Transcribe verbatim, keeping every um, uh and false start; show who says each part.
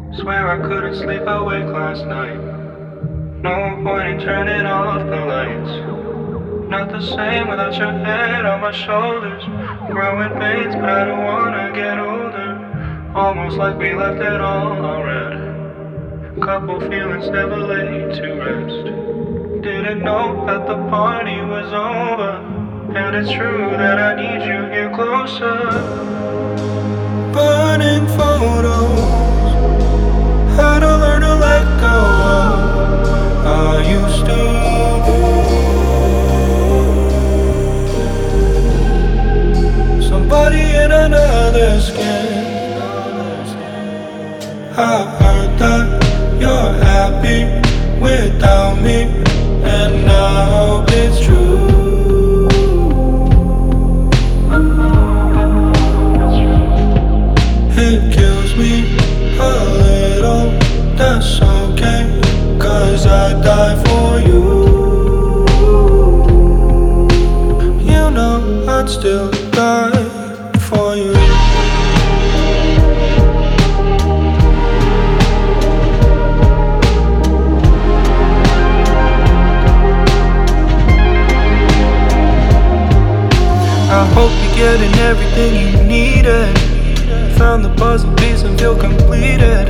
Speaker 1: Swear I couldn't sleep awake last night. No point in turning off the lights. Not the same without your head on my shoulders. Growing pains, but I don't wanna get older. Almost like we left it all already. Couple feelings never laid to rest. Didn't know that the party was over. And it's true that I need you here closer. Burning photos. How to learn to let go of I used to. Somebody in another skin. I heard that you're happy without me, and I hope it's true. It kills me a little, that's okay, 'cause I die for you. You know I'd still die for you. I hope you're getting everything you needed. Found the puzzle piece and feel completed.